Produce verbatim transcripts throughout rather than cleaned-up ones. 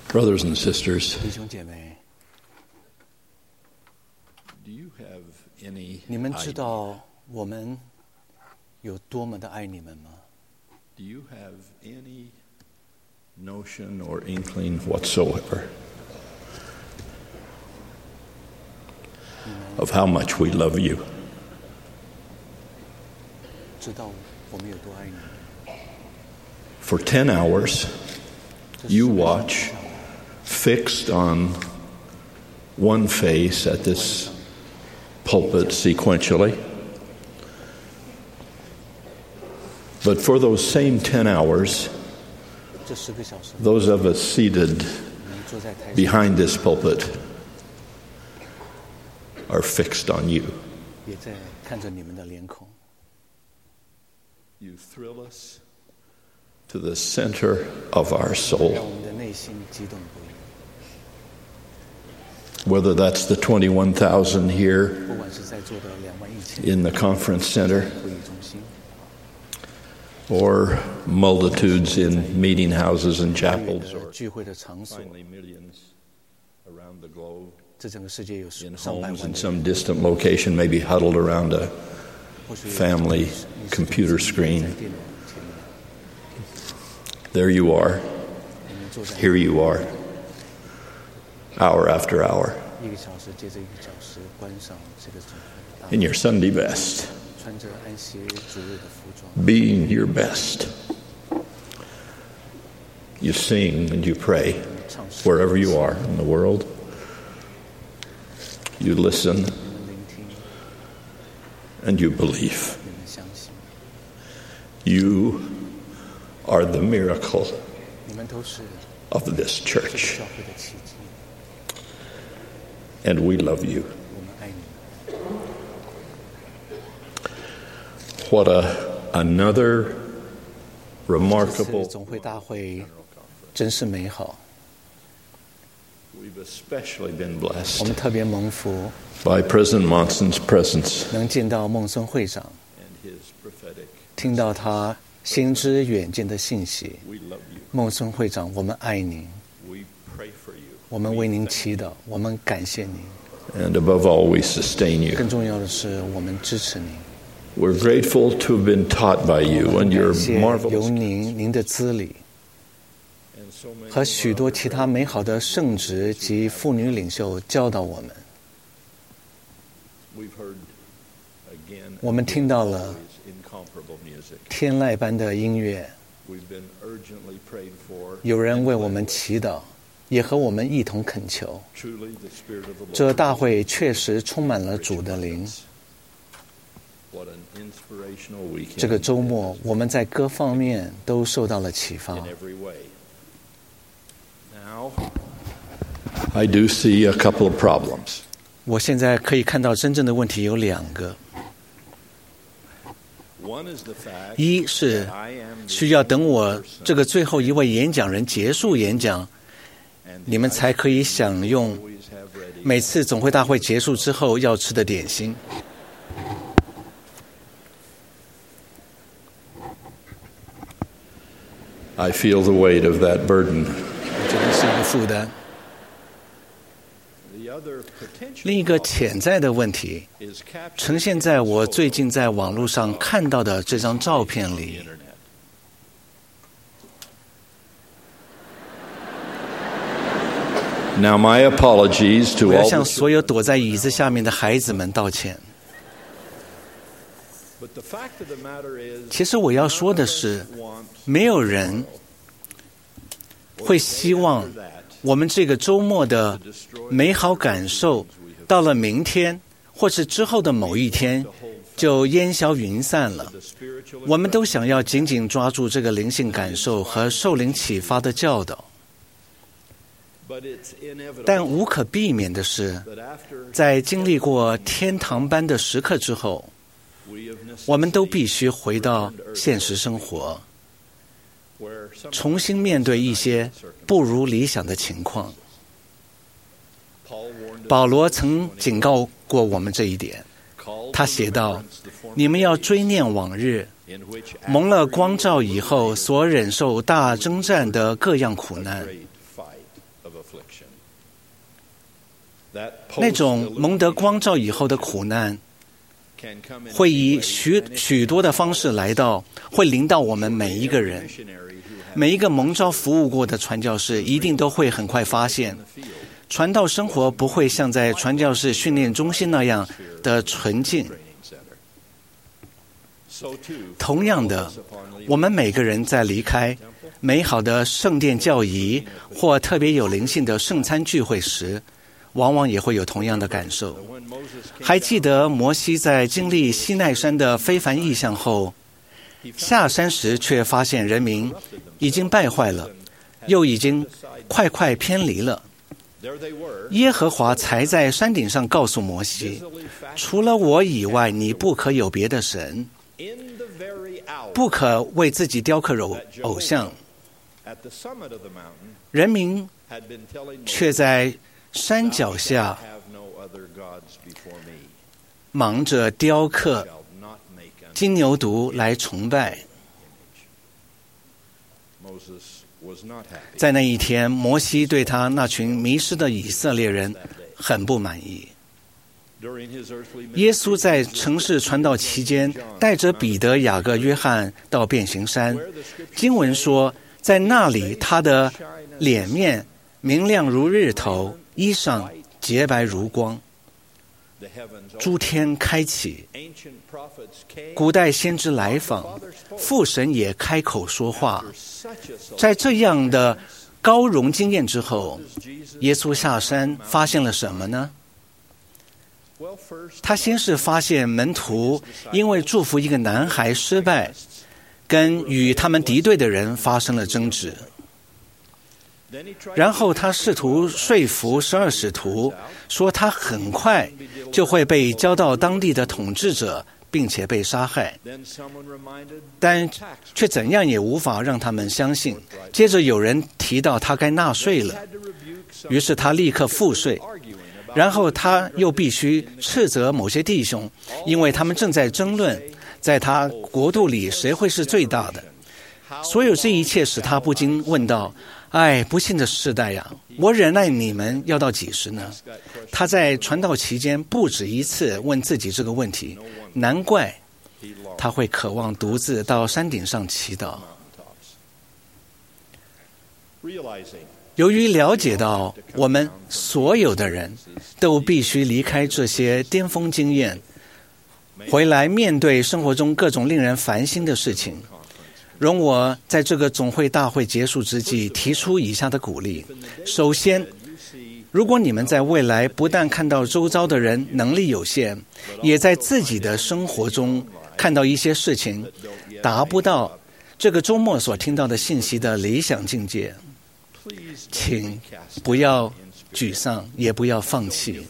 Brothers and sisters, 弟兄姐妹， do you have any 你们知 idea? 道我们有多么的爱你们吗？ Do you have any notion or inkling whatsoever of how much we love you? 知道我们有多爱你们？ For ten hours, 这 you 十个小 watch 时 fixed on one face at this pulpit sequentially. But for those same ten hours, 这十个小时， those of us seated 你们坐在台上， behind this pulpit are fixed on you. 也在看着你们的脸孔。 You thrill us to the center of our 让 soul. 我们的内心激动不已。 Whether that's the twenty-one thousand here 不管是在座的两万一千 in the conference center 会议中心， or multitudes in meeting houses and 参与 chapels 的 or 聚会的场所， finally millions around the globe 这整个世界有 in 上百 homes 万 in 的 some 人， distant location, maybe huddled around a 或许有 family 你是 computer 在 screen. 电脑前面， There you are. 你们坐在 Here you are. Hour after hour 一个小时接着一个小时，观赏这个总会大 in your Sunday best, 穿着安息主日的服装， being your best. You sing and you pray 唱诗， wherever you are in the world. You listen 你们聆听， and you believe. 你们相信， You are the miracle 你们都是 of this 这个 church, 教会的奇迹。 and we love you. 我们爱你们。 What a another 这 remarkable 次总会大会真是美好， We've especially been 我 blessed 们特别蒙福， by President Monson's presence 能见到孟孙会长， and his prophetic. 听到他先知远见的信息。 We love you. 孟孙会长，我们爱您， We pray for you. 我们为您祈祷，我们感谢您。 And above all, we sustain you. 更重要的是，我们支持您。 We're grateful to have been taught by you 我 and 们 your 感谢由 marvelous 您、您的资历 and so many 和许多其他美好的圣职及妇女領袖教導我們。 We've heard again 我們聽到了 always incomparable music. 天籁般的音樂， We've been urgently prayed for. 有人為我們祈禱，也和我們一同懇求。 Truly, the Spirit of the 這 Lord. 大會確實充滿了主的靈。 What an inspirational weekend 這個週末，我們在各方面都受到了啟發。 in every way. Now, I do see a couple of problems. 我現在可以看到真正的問題有兩個， One is the fact 一是 that I am the 需要等我這個最後一位演講人結束演講， and 你們才可以享用 always have ready 每次總會大會結束之後要吃的點心。 I feel the weight of that burden. 我觉得是一個負擔。 The other potential 另一個 problem 潛在的問題 is captured 呈現在我最近在網絡上看到的這張照片 on the 裡。 internet. Now, my apologies 我 to 要 all 向 the 所有躲在椅子下面的孩子們道歉。 But the fact of the matter is, 其實我要說的是， want 沒有人會希望我們這個週末的美好感受到了明天或是之後的某一天就煙消雲散了。 the spiritual 我們都想要緊緊抓住這個靈性感受和受靈啟發的教導， but it's inevitable 但無可避免的是， that after 在經歷過天堂般的時刻之後， we have 我們都 necessity 必須回到現實生活， where some 重新面對一些不如理想的情況。 Paul warned us 保羅曾警告過我們這一點， called 他 to 寫道 remembrance the former 你們要追念往日， in which 蒙了光照以後所忍受大征戰的各樣苦難， great fight 那种蒙得光照以后的苦难会以许许多的方式来到，会临到我们每一个人。每一个蒙召服务过的传教士一定都会很快发现，传道生活不会像在传教士训练中心那样的纯净。同样的，我们每个人在离开美好的圣殿教仪或特别有灵性的圣餐聚会时，往往也会有同样的感受。还记得摩西在经历西奈山的非凡异象后，下山时却发现人民已经败坏了，又已经快快偏离了。耶和华才在山顶上告诉摩西，除了我以外，你不可有别的神，不可为自己雕刻偶偶像。人民却在山脚下忙着雕刻金牛犊来崇拜。在那一天，摩西对他那群迷失的以色列人很不满意。耶稣在城市传道期间，带着彼得、雅各、约翰到变形山。经文说，在那里他的脸面明亮如日头，衣裳洁白如光。诸天开启，古代先知来访，父神也开口说话。在这样的高荣经验之后，耶稣下山发现了什么呢？他先是发现门徒因为祝福一个男孩失败，跟与他们敌对的人发生了争执。然后他试图说服十二使徒，说他很快就会被交到当地的统治者，并且被杀害，但却怎样也无法让他们相信。接着有人提到他该纳税了，于是他立刻付税。然后他又必须斥责某些弟兄，因为他们正在争论，在他国度里谁会是最大的。所有这一切使他不禁问道：哎，不幸的世代呀，我忍耐你们要到几时呢？他在传道期间不止一次问自己这个问题，难怪他会渴望独自到山顶上祈祷。由于了解到我们所有的人都必须离开这些巅峰经验，回来面对生活中各种令人烦心的事情，容我在这个总会大会结束之际提出以下的鼓励。首先，如果你们在未来不但看到周遭的人能力有限，也在自己的生活中看到一些事情达不到这个周末所听到的信息的理想境界，请不要沮丧，也不要放弃。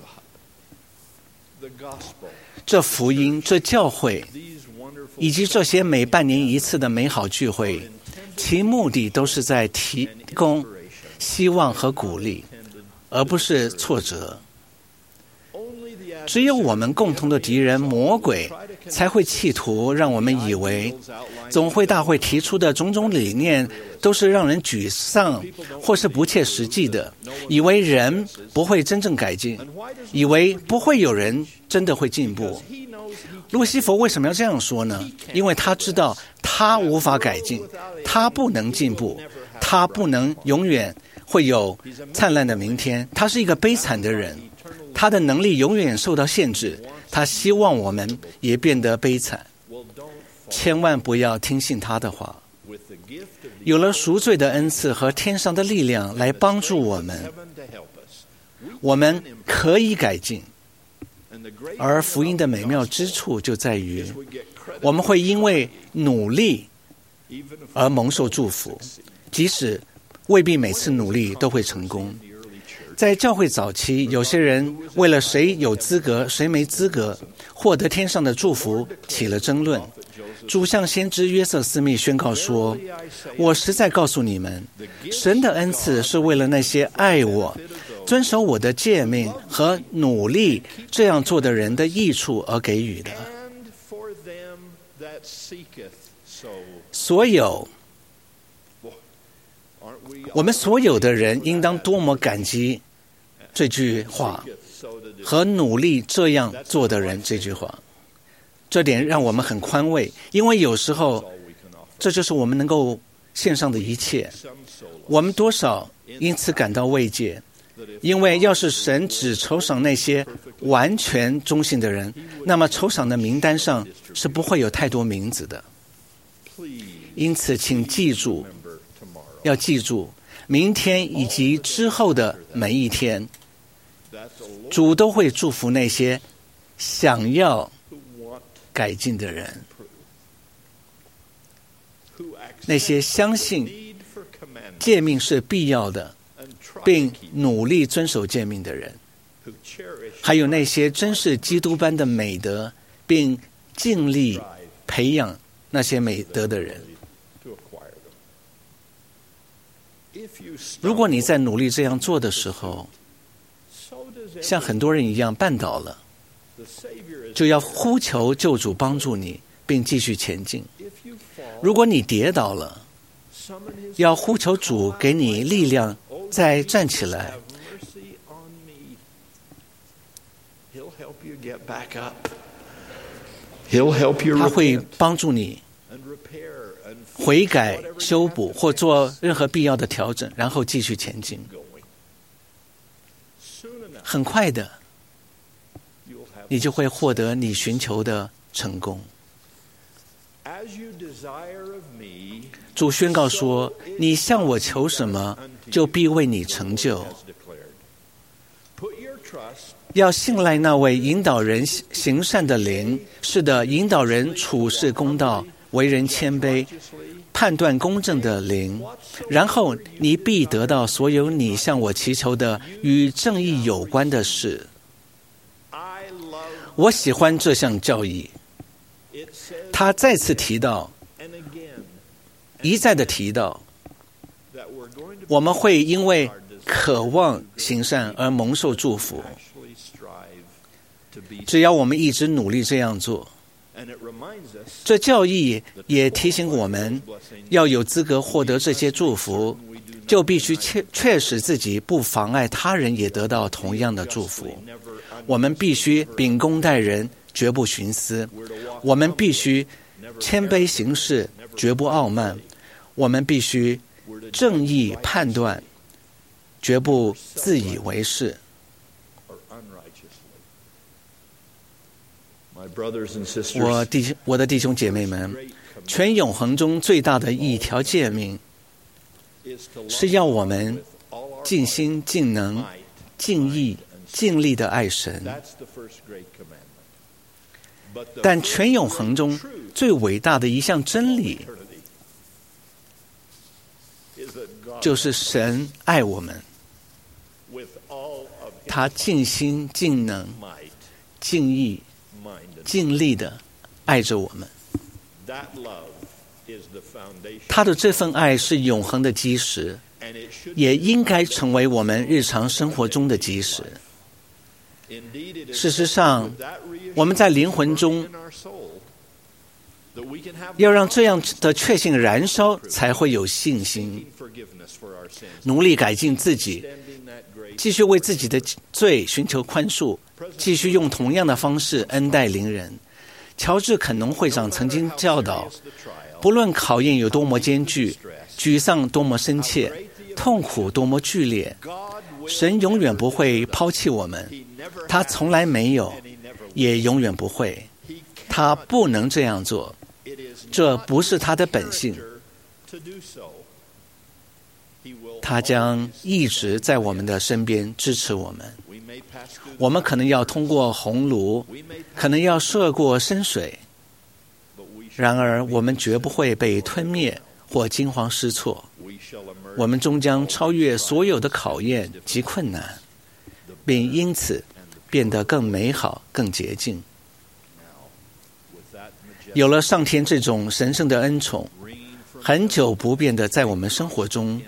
这福音，这教会，以及这些每半年一次的美好聚会，其目的都是在提供希望和鼓励，而不是挫折。只有我们共同的敌人魔鬼才会企图让我们以为总会大会提出的种种理念都是让人沮丧或是不切实际的，以为人不会真正改进，以为不会有人真的会进步。路西弗为什么要这样说呢？因为他知道他无法改进，他不能进步，他不能永远会有灿烂的明天。他是一个悲惨的人，他的能力永远受到限制，他希望我们也变得悲惨。千万不要听信他的话。有了赎罪的恩赐和天上的力量来帮助我们，我们可以改进。而福音的美妙之处就在于，我们会因为努力而蒙受祝福，即使未必每次努力都会成功。在教会早期，有些人为了谁有资格谁没资格获得天上的祝福起了争论。主向先知约瑟斯密宣告说：我实在告诉你们，神的恩赐是为了那些爱我、遵守我的诫命和努力这样做的人的益处而给予的。所有我们所有的人应当多么感激这句话， 和努力这样做的人这句话。这点让我们很宽慰，因为有时候这就是我们能够献上的一切。我们多少因此感到慰藉，因为要是神只酬赏那些完全忠心的人，那么酬赏的名单上是不会有太多名字的。因此请记住，要记住明天以及之后的每一天，主都会祝福那些想要改进的人，那些相信诫命是必要的并努力遵守诫命的人，还有那些珍视基督般的美德并尽力培养那些美德的人。如果你在努力这样做的时候，像很多人一样绊倒了，就要呼求救主帮助你并继续前进。如果你跌倒了，要呼求主给你力量再站起来。他会帮助你悔改、修补或做任何必要的调整，然后继续前进。很快的，你就会获得你寻求的成功。主宣告说，你向我求什么，就必为你成就。要信赖那位引导人行善的灵，是的，引导人处事公道、为人谦卑、判断公正的灵，然后你必得到所有你向我祈求的与正义有关的事。我喜欢这项教义，他再次提到，一再的提到，我们会因为渴望行善而蒙受祝福，只要我们一直努力这样做。这教义也提醒我们，要有资格获得这些祝福，就必须确确实自己不妨碍他人也得到同样的祝福。我们必须秉公待人，绝不徇私；我们必须谦卑行事，绝不傲慢；我们必须正义判断，绝不自以为是。我弟我的弟兄姐妹们，全永恒中最大的一条诫命，是要我们尽心、尽能、尽意、尽力的爱神。但全永恒中最伟大的一项真理，就是神爱我们，他尽心、尽能、尽意、尽力的爱着我们。他的这份爱是永恒的基石，也应该成为我们日常生活中的基石。事实上，我们在灵魂中要让这样的确信燃烧，才会有信心，努力改进自己，继续为自己的罪寻求宽恕，继续用同样的方式恩待邻人。乔治·肯农会长曾经教导，不论考验有多么艰巨，沮丧多么深切，痛苦多么剧烈，神永远不会抛弃我们，他从来没有，也永远不会。他不能这样做，这不是他的本性。他将一直在我们的身边支持我们。我们可能要通过红炉，可能要涉过深水，然而我们绝不会被吞灭或惊慌失措。我们终将超越所有的考验及困难，并因此变得更美好、更洁净。有了上天这种神圣的恩宠，很久不变的在我们生活中，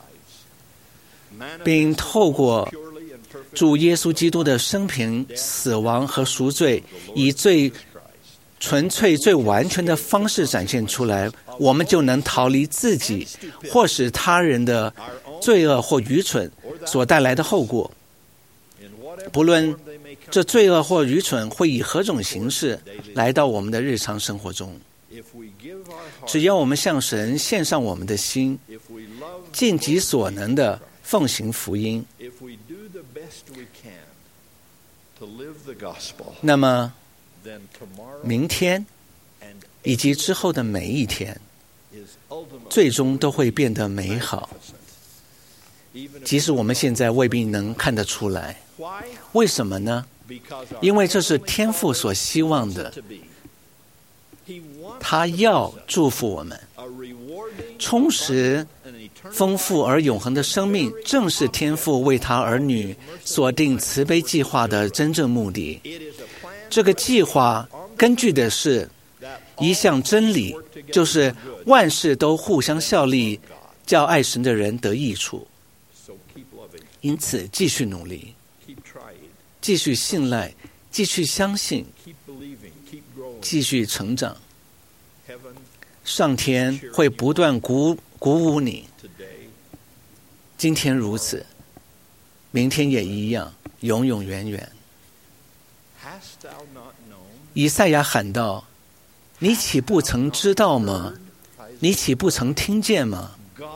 并透过主耶稣基督的生平、死亡和赎罪，以最纯粹、最完全的方式展现出来，我们就能逃离自己或使他人的罪恶或愚蠢所带来的后果。不论这罪恶或愚蠢会以何种形式来到我们的日常生活中。只要我们向神献上我们的心，尽己所能的奉行福音，那么明天以及之后的每一天最终都会变得美好，即使我们现在未必能看得出来。为什么呢？因为这是天父所希望的，他要祝福我们。充实、丰富而永恒的生命，正是天父为他儿女所定慈悲计划的真正目的。这个计划根据的是一项真理，就是万事都互相效力，叫爱神的人得益处。因此，继续努力，继续信赖，继续相信，继续成长。上天会不断鼓鼓舞你，今天如此，明天也一样，永永远远。以赛亚喊道：你岂不曾知道吗？你岂不曾听见吗？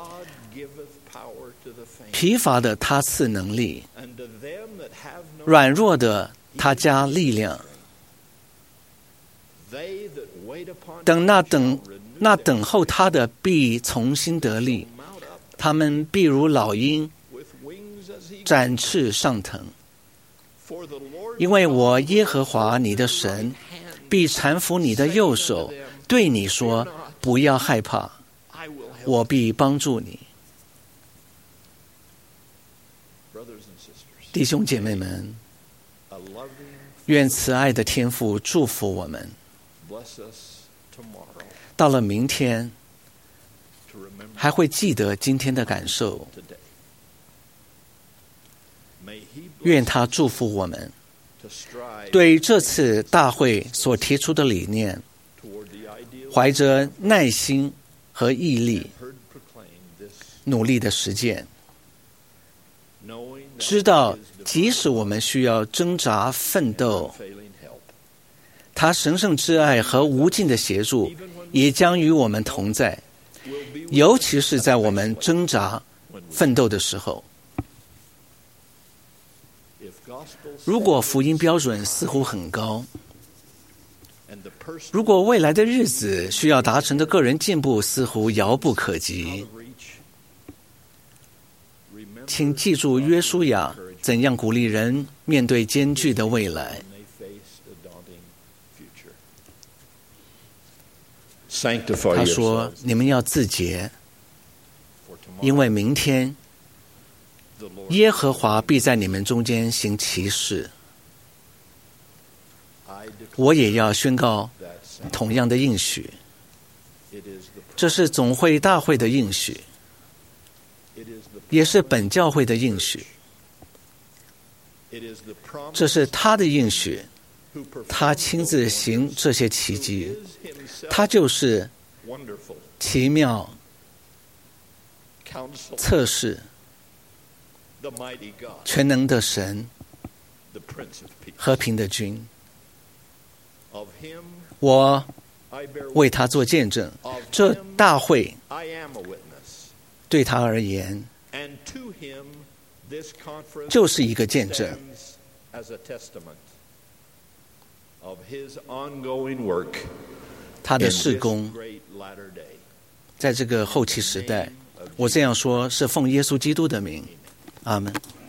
疲乏的他赐能力，软弱的他加力量。等那等那等候他的必重新得力，他们必如老鹰展翅上腾。因为我耶和华你的神必搀扶你的右手，对你说：不要害怕，我必帮助你。弟兄姐妹们，愿慈爱的天父祝福我们。到了明天，还会记得今天的感受。愿他祝福我们，对这次大会所提出的理念，怀着耐心和毅力，努力的实践。知道，即使我们需要挣扎奋斗，他神圣之爱和无尽的协助也将与我们同在，尤其是在我们挣扎奋斗的时候。如果福音标准似乎很高，如果未来的日子需要达成的个人进步似乎遥不可及，请记住约书亚怎样鼓励人面对艰巨的未来。他说：你们要自洁，因为明天耶和华必在你们中间行奇事。我也要宣告同样的应许，这是总会大会的应许，也是本教会的应许。这是他的应许，他亲自行这些奇迹，他就是奇妙测试全能的神，和平的君。我为他做见证，这大会对他而言就是一个见证。他的事工在这个后期时代，我这样说是奉耶稣基督的名，阿们。